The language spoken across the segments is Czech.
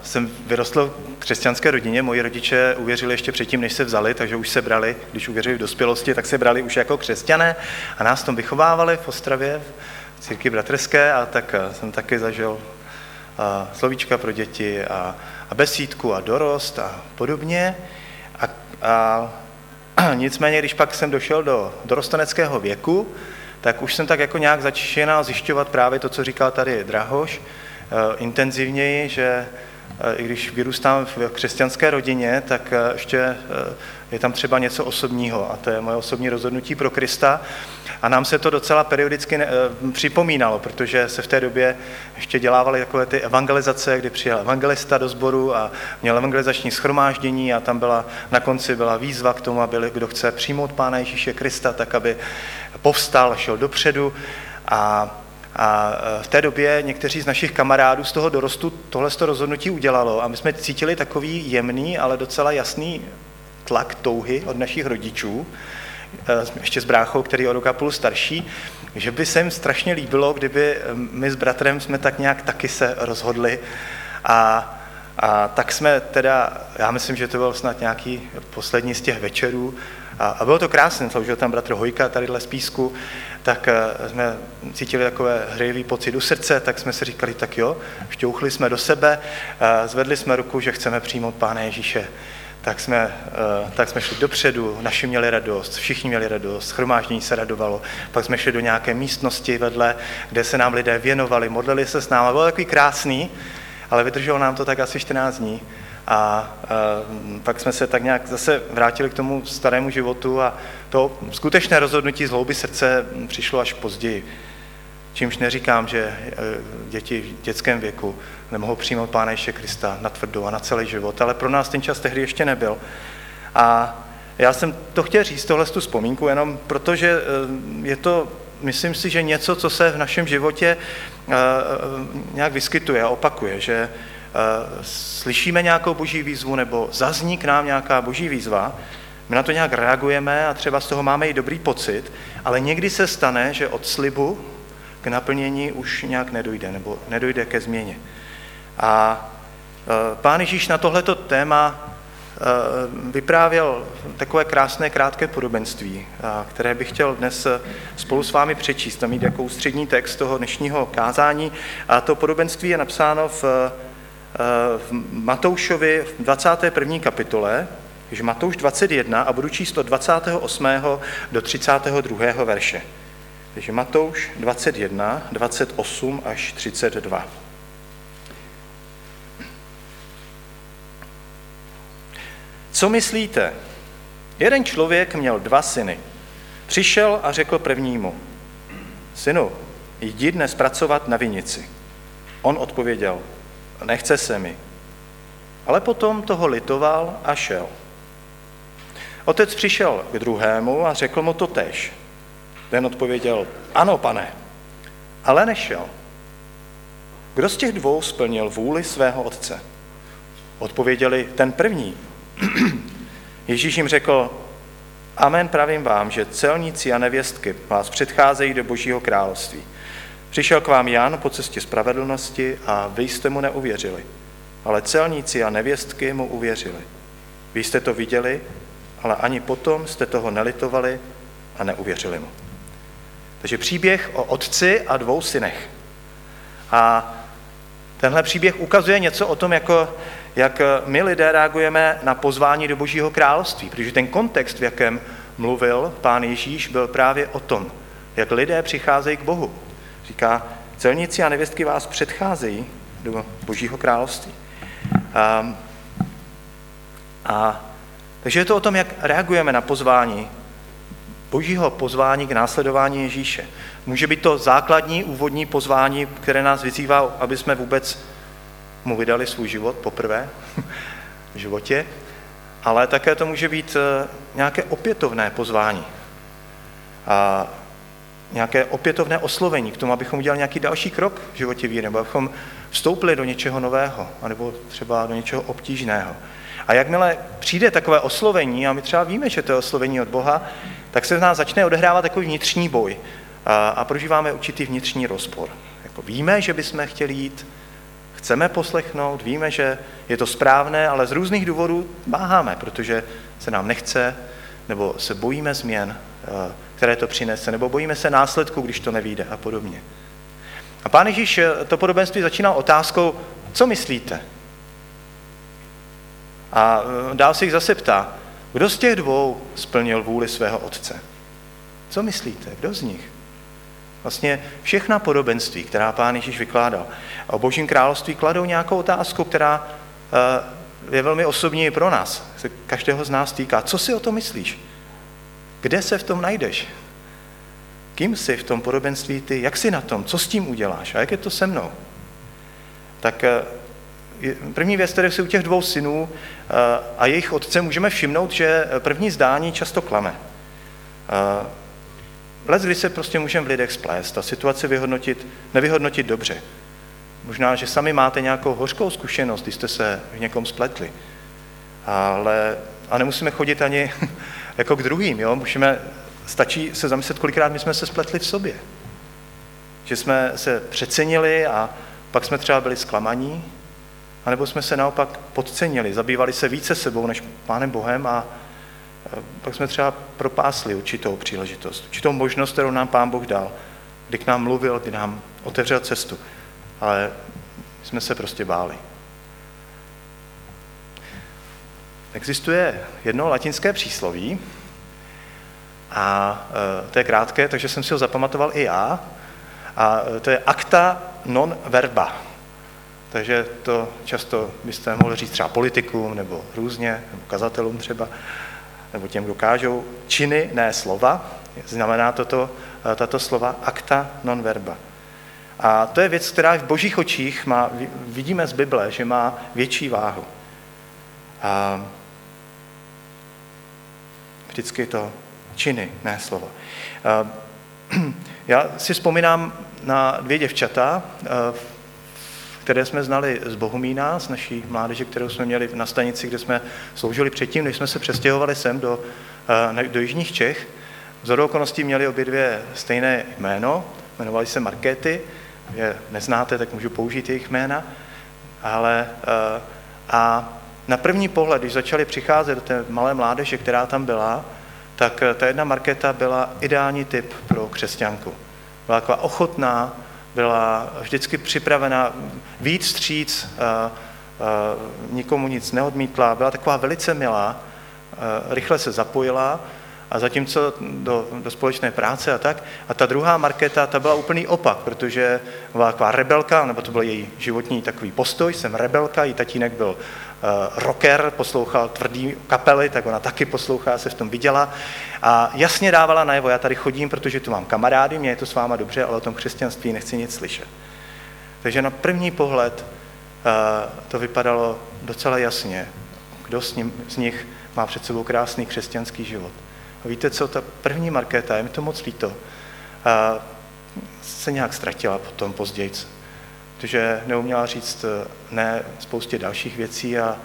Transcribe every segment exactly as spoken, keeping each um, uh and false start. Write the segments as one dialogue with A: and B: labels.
A: jsem vyrostl v křesťanské rodině, moji rodiče uvěřili ještě předtím, než se vzali, takže už se brali, když uvěřili v dospělosti, tak se brali už jako křesťané a nás tom vychovávali v Ostravě, v církvi bratrské, a tak jsem taky zažil a slovíčka pro děti a, a besídku a dorost a podobně. A, a, a nicméně, když pak jsem došel do dorosteneckého věku, tak už jsem tak jako nějak začínal zjišťovat právě to, co říkal tady Drahoš, intenzivněji, že i když vyrůstám v křesťanské rodině, tak ještě je tam třeba něco osobního a to je moje osobní rozhodnutí pro Krista. A nám se to docela periodicky připomínalo, protože se v té době ještě dělávaly takové ty evangelizace, kdy přijel evangelista do sboru a měl evangelizační shromáždění a tam byla na konci byla výzva k tomu, aby kdo chce přijmout Pána Ježíše Krista, tak aby povstal, šel dopředu. A A v té době někteří z našich kamarádů z toho dorostu tohle rozhodnutí udělalo a my jsme cítili takový jemný, ale docela jasný tlak touhy od našich rodičů, ještě s bráchou, který je o rok a půl starší, že by se jim strašně líbilo, kdyby my s bratrem jsme tak nějak taky se rozhodli a, a tak jsme teda, já myslím, že to byl snad nějaký poslední z těch večerů, a bylo to krásné, sloužil tam bratr Hojka tadyhle z Písku, tak jsme cítili takové hřejivý pocit do srdce, tak jsme si říkali, tak jo, šťouchli jsme do sebe, zvedli jsme ruku, že chceme přijmout Pána Ježíše. Tak jsme, tak jsme šli dopředu, naši měli radost, všichni měli radost, shromáždění se radovalo, pak jsme šli do nějaké místnosti vedle, kde se nám lidé věnovali, modlili se s námi, bylo takový krásný, ale vydrželo nám to tak asi čtrnáct dní. A, a pak jsme se tak nějak zase vrátili k tomu starému životu a to skutečné rozhodnutí z hloubi srdce přišlo až později. Čímž neříkám, že děti v dětském věku nemohou přijmout Pána Ježíše Krista natvrdo a na celý život, ale pro nás ten čas tehdy ještě nebyl. A já jsem to chtěl říct, tohle tu vzpomínku, jenom protože je to, myslím si, že něco, co se v našem životě nějak vyskytuje a opakuje, že slyšíme nějakou boží výzvu nebo zazní k nám nějaká boží výzva, my na to nějak reagujeme a třeba z toho máme i dobrý pocit, ale někdy se stane, že od slibu k naplnění už nějak nedojde nebo nedojde ke změně. A Pán Ježíš na tohleto téma vyprávěl takové krásné krátké podobenství, které bych chtěl dnes spolu s vámi přečíst, tam mít jako ústřední text toho dnešního kázání. A to podobenství je napsáno v v Matoušovi v dvacáté první kapitole, takže Matouš dvacet jedna a budu číst od dvacátého osmého do třicátého druhého verše. Takže Matouš dvacet jedna, dvacet osm až třicet dva. Co myslíte? Jeden člověk měl dva syny. Přišel a řekl prvnímu: Synu, jdi dnes pracovat na vinici. On odpověděl: Nechce se mi. Ale potom toho litoval a šel. Otec přišel k druhému a řekl mu to též. Ten odpověděl: Ano, pane, ale nešel. Kdo z těch dvou splnil vůli svého otce? Odpověděli: ten první. Ježíš jim řekl: Amen, pravím vám, že celníci a nevěstky vás předcházejí do Božího království. Přišel k vám Jan po cestě spravedlnosti a vy jste mu neuvěřili, ale celníci a nevěstky mu uvěřili. Vy jste to viděli, ale ani potom jste toho nelitovali a neuvěřili mu. Takže příběh o otci a dvou synech. A tenhle příběh ukazuje něco o tom, jako, jak my lidé reagujeme na pozvání do Božího království, protože ten kontext, v jakém mluvil Pán Ježíš, byl právě o tom, jak lidé přicházejí k Bohu. Říká, celníci a nevěstky vás předcházejí do Božího království. A, a, takže je to o tom, jak reagujeme na pozvání, Božího pozvání k následování Ježíše. Může být to základní úvodní pozvání, které nás vyzývá, aby jsme vůbec mu vydali svůj život poprvé v životě, ale také to může být nějaké opětovné pozvání. A nějaké opětovné oslovení k tomu, abychom udělali nějaký další krok v životě víry, nebo abychom vstoupili do něčeho nového, anebo třeba do něčeho obtížného. A jakmile přijde takové oslovení, a my třeba víme, že to je oslovení od Boha, tak se v nás začne odehrávat takový vnitřní boj a, a prožíváme určitý vnitřní rozpor. Jako víme, že bychom chtěli jít, chceme poslechnout, víme, že je to správné, ale z různých důvodů váháme, protože se nám nechce, nebo se bojíme změn, které to přinese, nebo bojíme se následků, když to nevyjde a podobně. A Pán Ježíš to podobenství začíná otázkou, co myslíte? A dál se jich zase ptá, kdo z těch dvou splnil vůli svého otce? Co myslíte? Kdo z nich? Vlastně všechna podobenství, která Pán Ježíš vykládal o Božím království, kladou nějakou otázku, která je velmi osobní i pro nás. Se každého z nás týká. Co si o tom myslíš? Kde se v tom najdeš? Kým jsi v tom podobenství ty? Jak jsi na tom? Co s tím uděláš? A jak je to se mnou? Tak první věc, které si u těch dvou synů a jejich otce můžeme všimnout, že první zdání často klame. Lec, kdy se prostě můžeme v lidech splést a situaci vyhodnotit, nevyhodnotit dobře. Možná, že sami máte nějakou hořkou zkušenost, když jste se v někom spletli. Ale, a nemusíme chodit ani jako k druhým, jo? Můžeme, stačí se zamyslet, kolikrát my jsme se spletli v sobě. Že jsme se přecenili a pak jsme třeba byli zklamaní, anebo jsme se naopak podcenili, zabývali se více sebou než Pánem Bohem a pak jsme třeba propásli určitou příležitost, určitou možnost, kterou nám Pán Bůh dal, kdy k nám mluvil, kdy nám otevřel cestu, ale jsme se prostě báli. Existuje jedno latinské přísloví a to je krátké, takže jsem si ho zapamatoval i já, a to je acta non verba. Takže to často byste mohli říct třeba politikům nebo různě, nebo kazatelům třeba, nebo těm, kdo kážou, činy, ne slova. Znamená toto, tato slova acta non verba. A to je věc, která v Božích očích má, vidíme z Bible, že má větší váhu. A vždycky to činy, ne slova. A já si vzpomínám na dvě děvčata, které jsme znali z Bohumína, z naší mládeže, kterou jsme měli na stanici, kde jsme sloužili předtím, než jsme se přestěhovali sem do, do jižních Čech. Shodou okolností měli obě dvě stejné jméno, jmenovali se Markéty, je neznáte, tak můžu použít jejich jména, ale a na první pohled, když začali přicházet do té malé mládeže, která tam byla, tak ta jedna Markéta byla ideální typ pro křesťanku. Byla taková ochotná, byla vždycky připravena víc vstříc, nikomu nic neodmítla, byla taková velice milá, rychle se zapojila a zatímco do, do společné práce a tak. A ta druhá Markéta, ta byla úplný opak, protože byla taková rebelka, nebo to byl její životní takový postoj, jsem rebelka, jí tatínek byl uh, rocker, poslouchal tvrdý kapely, tak ona taky poslouchá, se v tom viděla a jasně dávala najevo, já tady chodím, protože tu mám kamarády, mě je to s váma dobře, ale o tom křesťanství nechci nic slyšet. Takže na první pohled uh, to vypadalo docela jasně, kdo s, ním, z nich má před sebou krásný křesťanský život. A víte co, ta první Markéta, je mi to moc líto, a se nějak ztratila potom později, protože neuměla říct ne spoustě dalších věcí a, a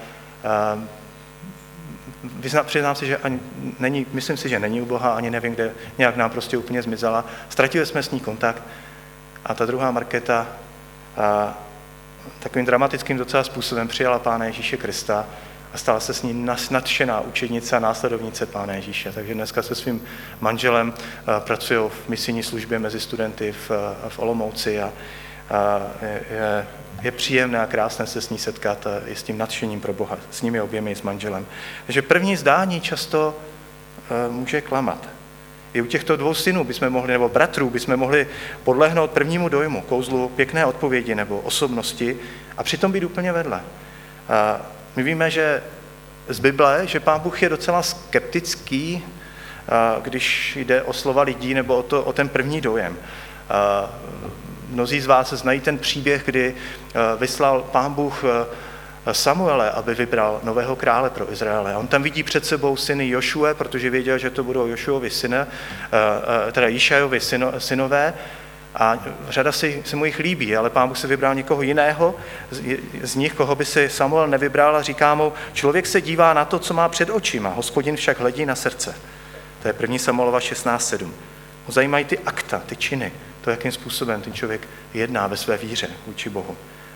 A: vyznám, přiznám si, že ani není, myslím si, že není u Boha, ani nevím, kde nějak nám prostě úplně zmizela. Ztratili jsme s ní kontakt a ta druhá Markéta a takovým dramatickým docela způsobem přijala Pána Ježíše Krista a stala se s ní nadšená učednice a následovnice Pána Ježíše. Takže dneska se svým manželem pracují v misijní službě mezi studenty v, v Olomouci a, a je, je příjemné a krásné se s ní setkat a je s tím nadšením pro Boha, s nimi oběmi, s manželem. Takže první zdání často uh, může klamat. I u těchto dvou synů bychom mohli, nebo bratrů, bychom mohli podlehnout prvnímu dojmu, kouzlu pěkné odpovědi nebo osobnosti a přitom být úplně vedle. Uh, My víme, že z Bible, že Pán Bůh je docela skeptický, když jde o slova lidí nebo o, to, o ten první dojem. Mnozí z vás znají ten příběh, kdy vyslal Pán Bůh Samuele, aby vybral nového krále pro Izraele. On tam vidí před sebou syny Jošue, protože věděl, že to budou Jošuovi syny, teda Jíšajovi synové, a řada si, se mu jich líbí, ale Pán Bůh se vybral někoho jiného z, z nich, koho by si Samuel nevybral a říká mu, člověk se dívá na to, co má před očima, Hospodin však hledí na srdce. To je první Samuelova šestnáct sedm. Ho zajímají ty akta, ty činy, to, jakým způsobem ten člověk jedná ve své víře vůči Bohu.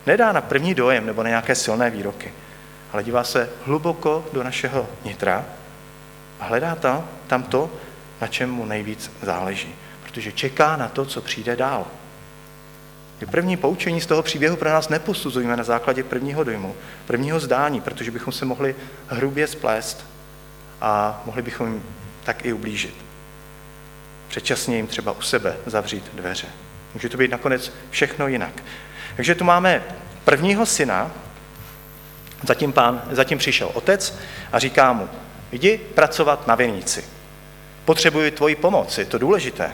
A: nedá na první dojem nebo na nějaké silné výroky, ale dívá se hluboko do našeho nitra a hledá tam, tam to, na čem mu nejvíc záleží, protože čeká na to, co přijde dál. První poučení z toho příběhu pro nás neposuzujeme na základě prvního dojmu, prvního zdání, protože bychom se mohli hrubě splést a mohli bychom jim tak i ublížit. Předčasně jim třeba u sebe zavřít dveře. Může to být nakonec všechno jinak. Takže tu máme prvního syna, zatím, pán, zatím přišel otec a říká mu, jdi pracovat na vinici. Potřebuji tvoji pomoc, je to důležité.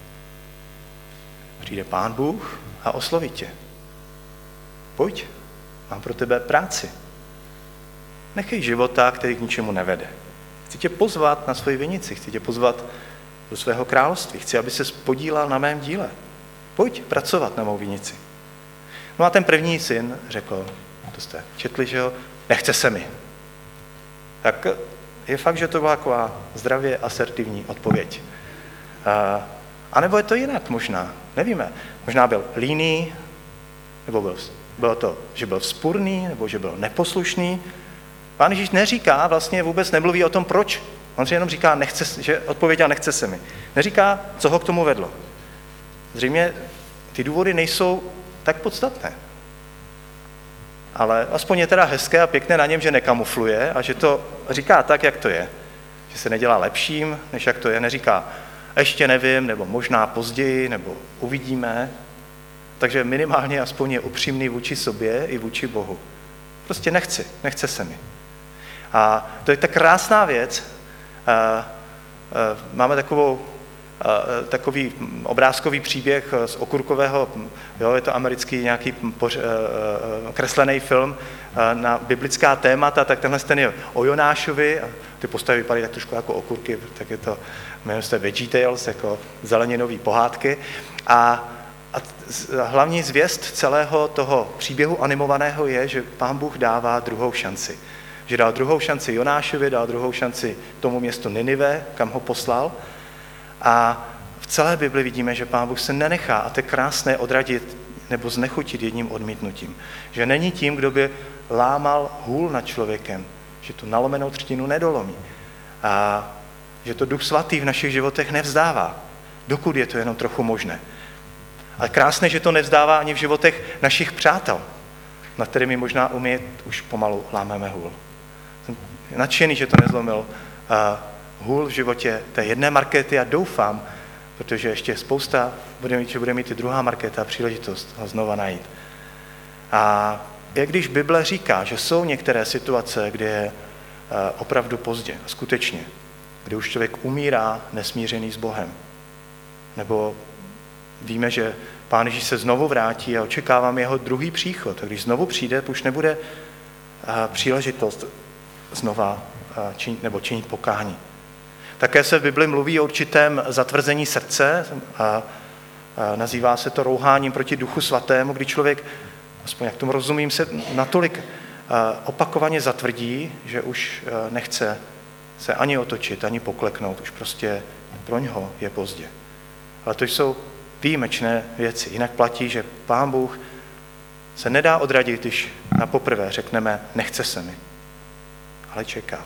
A: Přijde Pán Bůh a osloví tě. Pojď, mám pro tebe práci. Nechej života, který k ničemu nevede. Chci tě pozvat na svoji vinici, chci tě pozvat do svého království, chci, aby ses podílal na mém díle. Pojď pracovat na mou vinici. No a ten první syn řekl, to jste četli, že jo, nechce se mi. Tak je fakt, že to byla taková zdravě asertivní odpověď. A, a nebo je to jinak možná, nevíme. Možná byl líný, nebo byl, bylo to, že byl vzpurný, nebo že byl neposlušný. Pán Ježíš neříká, vlastně vůbec nemluví o tom, proč. On si jenom říká, nechce, že odpověděl, nechce se mi. Neříká, co ho k tomu vedlo. Zřejmě ty důvody nejsou tak podstatné. Ale aspoň je teda hezké a pěkné na něm, že nekamufluje a že to říká tak, jak to je. Že se nedělá lepším, než jak to je. Neříká, ještě nevím, nebo možná později, nebo uvidíme. Takže minimálně aspoň je upřímný vůči sobě i vůči Bohu. Prostě nechci, nechce se mi. A to je tak krásná věc. Máme takovou, takový obrázkový příběh z Okurkového, jo, je to americký nějaký poř, kreslený film na biblická témata, tak tenhle ten je o Jonášovi, a ty postavy vypadají tak trošku jako okurky, tak je to, jmenuje se VeggieTales, jako zeleninový pohádky. A, a hlavní zvěst celého toho příběhu animovaného je, že Pán Bůh dává druhou šanci. Že dal druhou šanci Jonášovi, dal druhou šanci tomu městu Ninive, kam ho poslal. A v celé Bibli vidíme, že Pán Bůh se nenechá, a to je krásné, odradit nebo znechutit jedním odmítnutím. Že není tím, kdo by lámal hůl nad člověkem, že tu nalomenou třtinu nedolomí. A že to Duch Svatý v našich životech nevzdává, dokud je to jenom trochu možné. Ale krásné, že to nevzdává ani v životech našich přátel, na kterými možná umět už pomalu lámeme hůl. Jsem nadšený, že to nezlomil hůl v životě té jedné Markéty a doufám, protože ještě spousta, bude mít, že bude mít i druhá Markéta příležitost ho znova najít. A jak když Bible říká, že jsou některé situace, kde je opravdu pozdě, skutečně, kdy už člověk umírá nesmířený s Bohem. Nebo víme, že Pán Ježíš se znovu vrátí a očekávám jeho druhý příchod. A když znovu přijde, už nebude příležitost znova činit, nebo činit pokání. Také se v Bibli mluví o určitém zatvrzení srdce a, a nazývá se to rouháním proti Duchu Svatému, kdy člověk, aspoň jak tomu rozumím, se natolik opakovaně zatvrdí, že už nechce se ani otočit, ani pokleknout, už prostě pro něho je pozdě. Ale to jsou výjimečné věci. Jinak platí, že Pán Bůh se nedá odradit, když na poprvé řekneme, nechce se mi, ale čeká.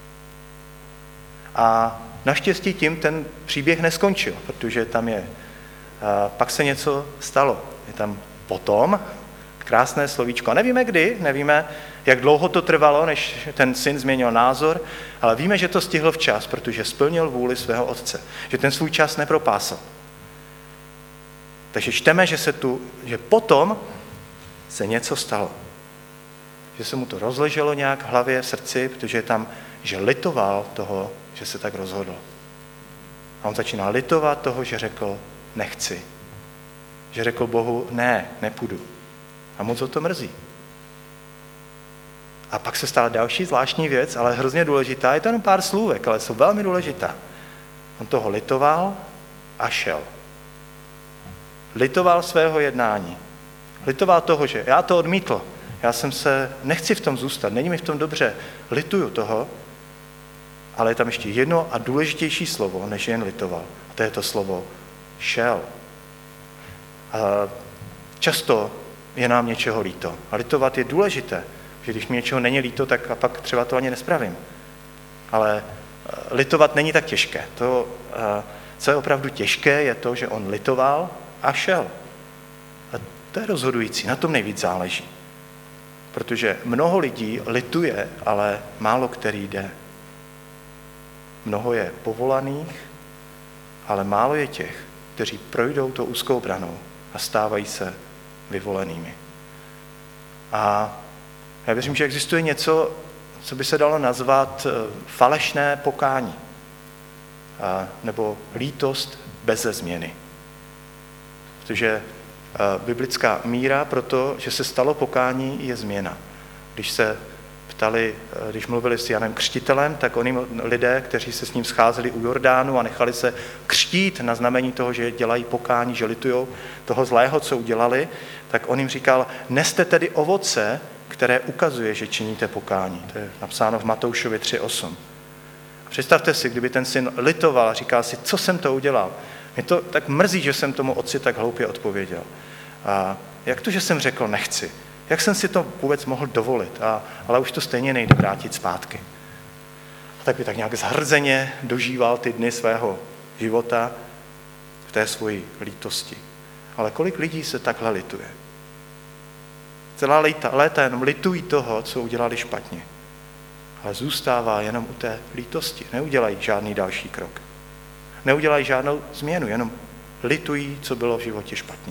A: A naštěstí tím ten příběh neskončil, protože tam je, pak se něco stalo. Je tam potom krásné slovíčko. A nevíme kdy, nevíme, jak dlouho to trvalo, než ten syn změnil názor, ale víme, že to stihl včas, protože splnil vůli svého otce, že ten svůj čas nepropásal. Takže čteme, že se tu, že potom se něco stalo. Že se mu to rozleželo nějak v hlavě, v srdci, protože je tam, že litoval toho, že se tak rozhodl. A on začíná litovat toho, že řekl, nechci. Že řekl Bohu, ne, nepůjdu. A moc ho to mrzí. A pak se stala další zvláštní věc, ale hrozně důležitá. Je to jenom pár slůvek, ale jsou velmi důležitá. On toho litoval a šel. Litoval svého jednání. Litoval toho, že já to odmítl. Já jsem se, nechci v tom zůstat, není mi v tom dobře. Lituju toho, ale je tam ještě jedno a důležitější slovo, než jen litoval. A to je to slovo šel. A často je nám něčeho líto. A litovat je důležité, že když mi něčeho není líto, tak a pak třeba to ani nespravím. Ale litovat není tak těžké. To, co je opravdu těžké, je to, že on litoval a šel. A to je rozhodující, na tom nejvíc záleží. Protože mnoho lidí lituje, ale málo který jde. Mnoho je povolaných, ale málo je těch, kteří projdou tou úzkou branou a stávají se vyvolenými. A já věřím, že existuje něco, co by se dalo nazvat falešné pokání, a, nebo lítost beze změny. Protože a, biblická míra pro to, že se stalo pokání, je změna. Když se ptali, když mluvili s Janem Křtitelem, tak oni lidé, kteří se s ním scházeli u Jordánu a nechali se křtít na znamení toho, že dělají pokání, že litujou toho zlého, co udělali, tak on jim říkal, neste tedy ovoce, které ukazuje, že činíte pokání. To je napsáno v Matoušovi tři osm. Představte si, kdyby ten syn litoval a říkal si, co jsem to udělal. Mě to tak mrzí, že jsem tomu otci tak hloupě odpověděl. A jak to, že jsem řekl nechci? Jak jsem si to vůbec mohl dovolit? A, ale už to stejně nejde vrátit zpátky. A tak by tak nějak zhrzeně dožíval ty dny svého života v té svoji lítosti. Ale kolik lidí se takhle lituje? Celá léta, léta jenom litují toho, co udělali špatně. Ale zůstává jenom u té lítosti. Neudělají žádný další krok. Neudělají žádnou změnu, jenom litují, co bylo v životě špatně.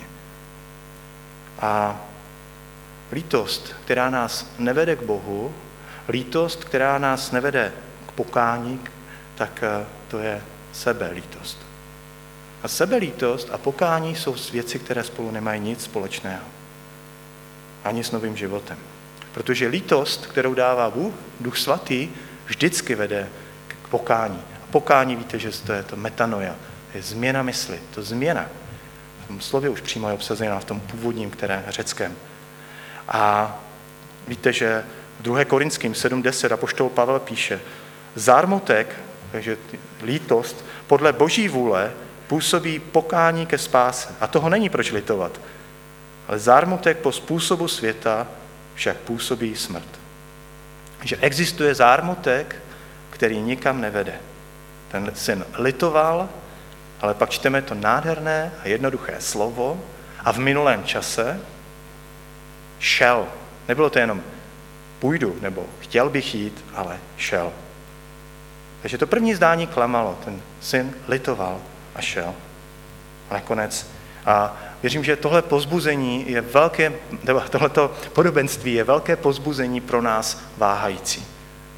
A: A lítost, která nás nevede k Bohu, lítost, která nás nevede k pokání, tak to je sebelítost. A sebelítost a pokání jsou věci, které spolu nemají nic společného. Ani s novým životem. Protože lítost, kterou dává Bůh, Duch Svatý, vždycky vede k pokání. A pokání, víte, že to je to metanoia, je změna mysli, to změna. V tom slově už přímo je obsazená v tom původním, které řeckém. A víte, že v druhé Korinským sedm deset apoštol Pavel píše, zármutek, takže lítost, podle Boží vůle působí pokání ke spáse. A toho není proč litovat. Ale zármutek po způsobu světa však působí smrt. Že existuje zármutek, který nikam nevede. Ten syn litoval, ale pak čteme to nádherné a jednoduché slovo a v minulém čase šel. Nebylo to jenom půjdu, nebo chtěl bych jít, ale šel. Takže to první zdání klamalo. Ten syn litoval a šel. A nakonec a věřím, že tohle povzbuzení je velké, nebo tohleto podobenství je velké povzbuzení pro nás váhající.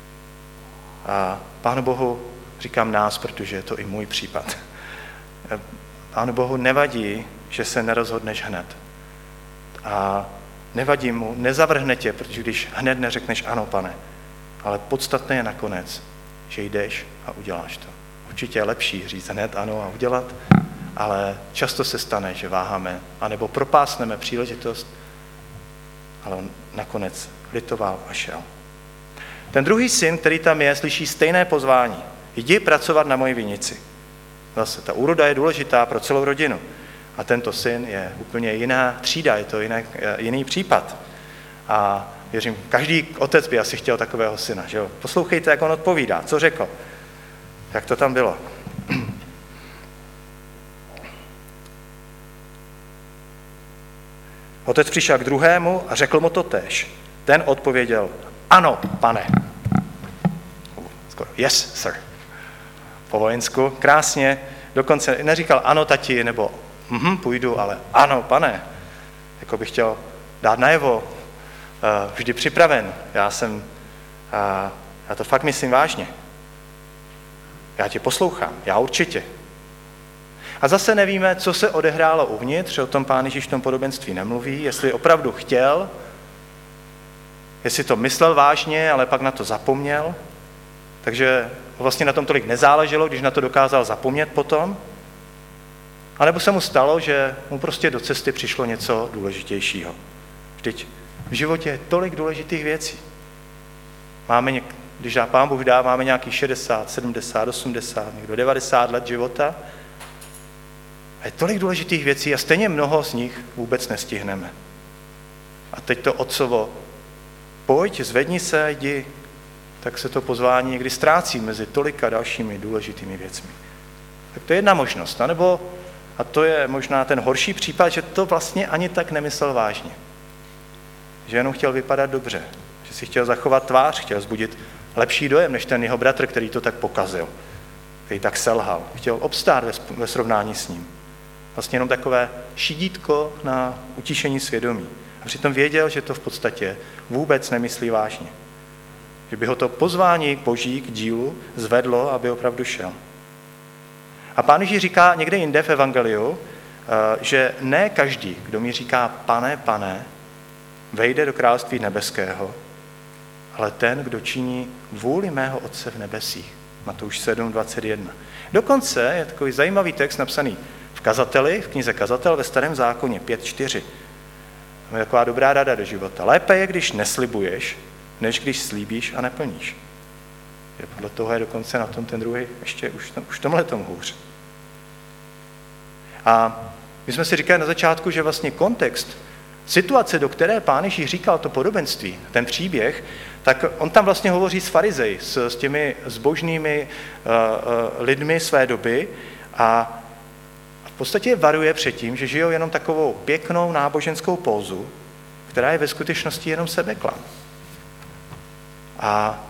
A: A Pánu Bohu říkám nás, protože je to i můj případ. Pánu Bohu nevadí, že se nerozhodneš hned. A nevadí mu, nezavrhne tě, protože když hned neřekneš ano, pane, ale podstatné je nakonec, že jdeš a uděláš to. Určitě je lepší říct hned ano a udělat, ale často se stane, že váháme, anebo propásneme příležitost, ale on nakonec litoval a šel. Ten druhý syn, který tam je, slyší stejné pozvání. Jdi pracovat na moji vinici. Zase ta úroda je důležitá pro celou rodinu. A tento syn je úplně jiná třída, je to jiný, jiný případ. A věřím, každý otec by asi chtěl takového syna. Že jo? Poslouchejte, jak on odpovídá. Co řekl? Jak to tam bylo? Otec přišel k druhému a řekl mu to též. Ten odpověděl, ano, pane. Skoro, yes, sir. Po vojensku, krásně. Dokonce neříkal ano, tati, nebo mhm, půjdu, ale ano, pane. Jako bych chtěl dát najevo, vždy připraven. Já jsem, já to fakt myslím vážně. Já tě poslouchám, já určitě. A zase nevíme, co se odehrálo uvnitř, o tom Pán Ježíš v tom podobenství nemluví, jestli opravdu chtěl, jestli to myslel vážně, ale pak na to zapomněl, takže vlastně na tom tolik nezáleželo, když na to dokázal zapomnět potom, anebo se mu stalo, že mu prostě do cesty přišlo něco důležitějšího. Vždyť v životě je tolik důležitých věcí. Máme něk- když dá Pán Bůh dá, máme nějakých šedesát, sedmdesát, osmdesát, někdo devadesát let života, a je tolik důležitých věcí a stejně mnoho z nich vůbec nestihneme. A teď to otcovo, pojď, zvedni se, jdi, tak se to pozvání někdy ztrácí mezi tolika dalšími důležitými věcmi. Tak to je jedna možnost. A nebo, a to je možná ten horší případ, že to vlastně ani tak nemyslel vážně. Že jenom chtěl vypadat dobře, že si chtěl zachovat tvář, chtěl vzbudit lepší dojem, než ten jeho bratr, který to tak pokazil, který tak selhal. Chtěl obstát ve, ve srovnání s ním. Vlastně jenom takové šidítko na utišení svědomí. A přitom věděl, že to v podstatě vůbec nemyslí vážně. Že by ho to pozvání Boží k dílu zvedlo, aby opravdu šel. A Pán Ježíš říká někde jinde v evangeliu, že ne každý, kdo mi říká pane, pane, vejde do království nebeského, ale ten, kdo činí vůli mého Otce v nebesích. Matouš sedm dvacet jedna. Dokonce je takový zajímavý text napsaný v Kazateli, v knize Kazatel ve Starém zákoně pět čtyři. To je taková dobrá rada do života. Lépe je, když neslibuješ, než když slíbíš a neplníš. Je podle toho je dokonce na tom ten druhý ještě už, už tomhle tomu hůř. A my jsme si říkali na začátku, že vlastně kontext, situace, do které Pán Ježíš říkal to podobenství, ten příběh, tak on tam vlastně hovoří s farizeji, s, s těmi zbožnými uh, uh, lidmi své doby a v podstatě varuje před tím, že žijou jenom takovou pěknou náboženskou pózu, která je ve skutečnosti jenom sebeklam. A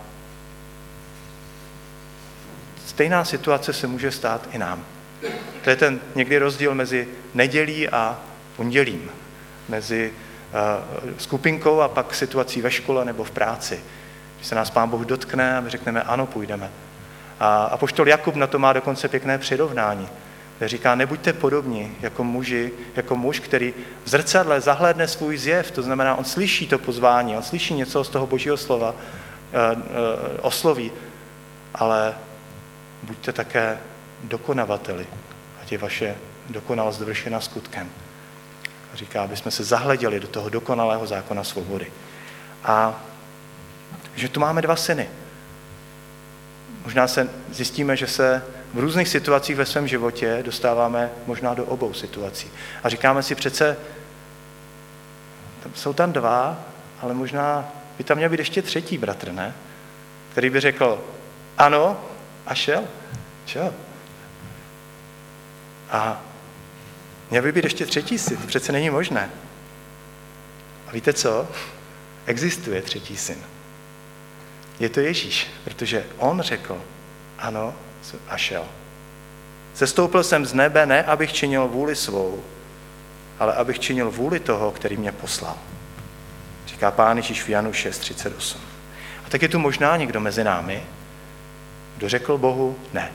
A: stejná situace se může stát i nám. To je ten někdy rozdíl mezi nedělí a pondělím, mezi uh, skupinkou a pak situací ve škole nebo v práci. Když se nás Pán Bůh dotkne a my řekneme ano, půjdeme. A apoštol Jakub na to má dokonce pěkné přirovnání, kde říká, nebuďte podobní jako muži, jako muž, který v zrcadle zahlédne svůj zjev, to znamená, on slyší to pozvání, on slyší něco z toho Božího slova, uh, uh, osloví, ale buďte také dokonavateli, ať je vaše dokonalost dovršena skutkem. Říká, aby jsme se zahleděli do toho dokonalého zákona svobody. A že tu máme dva syny. Možná se zjistíme, že se v různých situacích ve svém životě dostáváme možná do obou situací. A říkáme si přece, jsou tam dva, ale možná by tam měl být ještě třetí bratr, ne? Který by řekl ano a šel. Šel. A měl by být ještě třetí syn, to přece není možné. A víte co? Existuje třetí syn. Je to Ježíš, protože on řekl ano a šel. Sestoupil jsem z nebe ne, abych činil vůli svou, ale abych činil vůli toho, který mě poslal. Říká Pán Ježíš v Janu šest třicet osm. A tak je tu možná někdo mezi námi, kdo řekl Bohu ne.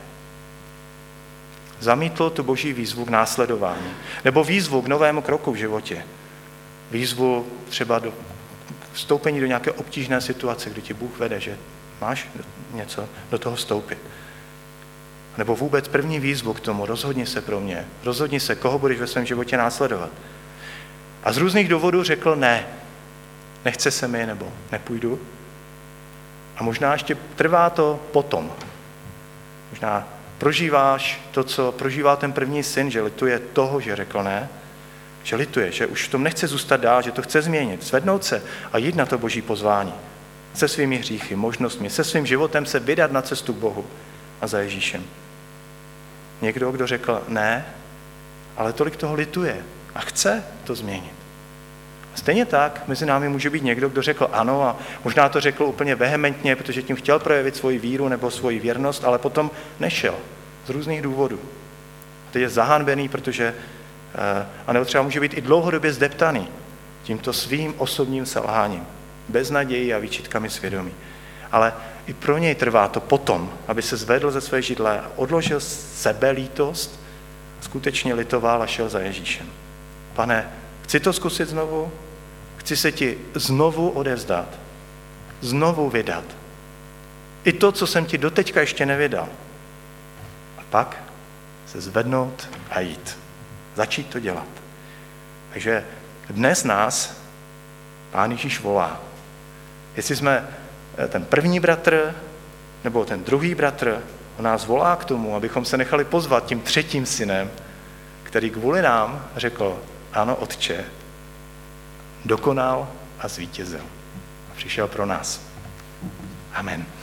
A: Zamítl tu Boží výzvu k následování. Nebo výzvu k novému kroku v životě. Výzvu třeba do vstoupení do nějaké obtížné situace, kdy ti Bůh vede, že máš něco do toho vstoupit. Nebo vůbec první výzvu k tomu, rozhodni se pro mě, rozhodni se, koho budeš ve svém životě následovat. A z různých důvodů řekl ne, nechce se mi, nebo nepůjdu. A možná ještě trvá to potom. Možná prožíváš to, co prožívá ten první syn, že lituje toho, že řekl ne, že lituje, že už v tom nechce zůstat dál, že to chce změnit, zvednout se a jít na to Boží pozvání. Se svými hříchy, možnostmi, se svým životem se vydat na cestu k Bohu a za Ježíšem. Někdo, kdo řekl ne, ale tolik toho lituje a chce to změnit. A stejně tak mezi námi může být někdo, kdo řekl ano a možná to řekl úplně vehementně, protože tím chtěl projevit svoji víru nebo svoji věrnost, ale potom nešel z různých důvodů. A teď je zahanbený, protože a nebo třeba může být i dlouhodobě zdeptaný tímto svým osobním selháním, bez naději a výčitkami svědomí. Ale i pro něj trvá to potom, aby se zvedl ze své židle a odložil sebelítost, skutečně litoval a šel za Ježíšem. Pane, chci to zkusit znovu, chci se ti znovu odevzdat, znovu vydat. I to, co jsem ti doteďka ještě nevydal. A pak se zvednout a jít. Začít to dělat. Takže dnes nás Pán Ježíš volá. Jestli jsme ten první bratr nebo ten druhý bratr, on nás volá k tomu, abychom se nechali pozvat tím třetím synem, který kvůli nám řekl, ano, Otče, dokonal a zvítězil. A přišel pro nás. Amen.